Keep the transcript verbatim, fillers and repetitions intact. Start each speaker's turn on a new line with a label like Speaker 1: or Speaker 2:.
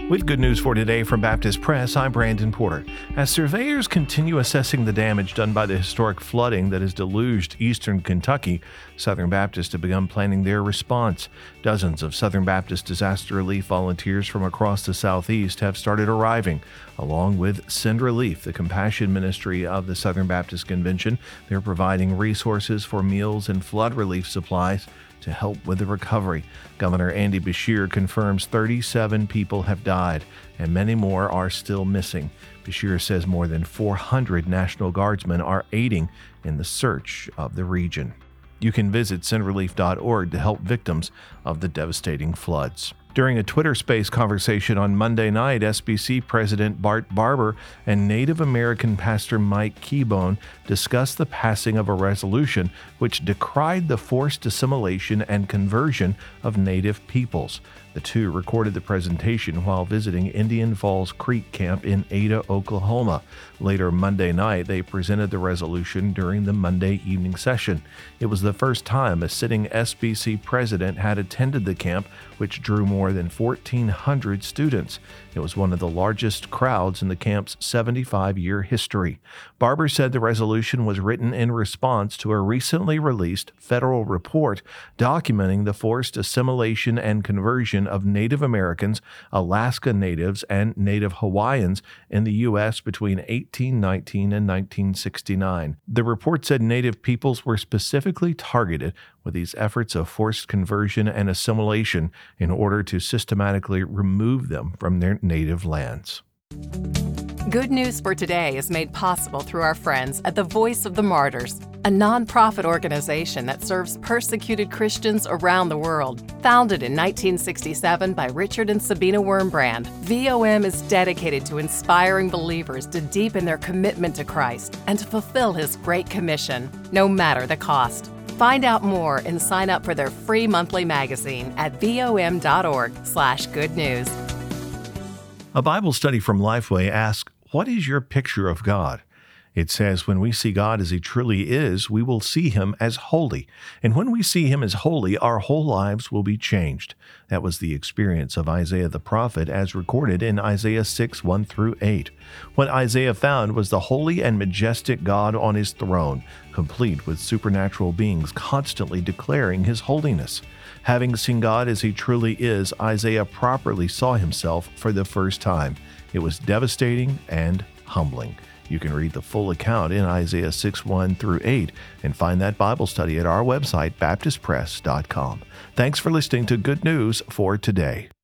Speaker 1: With good news for today from Baptist Press, I'm Brandon Porter. As surveyors continue assessing the damage done by the historic flooding that has deluged eastern Kentucky, Southern Baptists have begun planning their response. Dozens of Southern Baptist disaster relief volunteers from across the Southeast have started arriving, along with Send Relief, the compassion ministry of the Southern Baptist Convention. They're providing resources for meals and flood relief supplies to help with the recovery. Governor Andy Beshear confirms thirty-seven people have died and many more are still missing. Beshear says more than four hundred National Guardsmen are aiding in the search of the region. You can visit send relief dot org to help victims of the devastating floods. During a Twitter Space conversation on Monday night, S B C President Bart Barber and Native American pastor Mike Keybone discussed the passing of a resolution which decried the forced assimilation and conversion of Native peoples. The two recorded the presentation while visiting Indian Falls Creek Camp in Ada, Oklahoma. Later Monday night, they presented the resolution during the Monday evening session. It was the first time a sitting S B C president had attended the camp, which drew more than fourteen hundred students. It was one of the largest crowds in the camp's seventy-five-year history. Barber said the resolution was written in response to a recently released federal report documenting the forced assimilation and conversion of Native Americans, Alaska Natives, and Native Hawaiians in the U S between eighteen nineteen and nineteen sixty-nine. The report said Native peoples were specifically targeted with these efforts of forced conversion and assimilation in order to systematically remove them from their native lands.
Speaker 2: Good News for Today is made possible through our friends at the Voice of the Martyrs, a nonprofit organization that serves persecuted Christians around the world. Founded in nineteen sixty-seven by Richard and Sabina Wurmbrand, V O M is dedicated to inspiring believers to deepen their commitment to Christ and to fulfill His Great Commission, no matter the cost. Find out more and sign up for their free monthly magazine at vom dot org slash good news.
Speaker 1: A Bible study from Lifeway asks, what is your picture of God? It says, when we see God as He truly is, we will see Him as holy. And when we see Him as holy, our whole lives will be changed. That was the experience of Isaiah the prophet as recorded in Isaiah six, one through eight. What Isaiah found was the holy and majestic God on His throne, complete with supernatural beings constantly declaring His holiness. Having seen God as He truly is, Isaiah properly saw himself for the first time. It was devastating and humbling. You can read the full account in Isaiah six, one through eight and find that Bible study at our website, baptist press dot com. Thanks for listening to Good News for Today.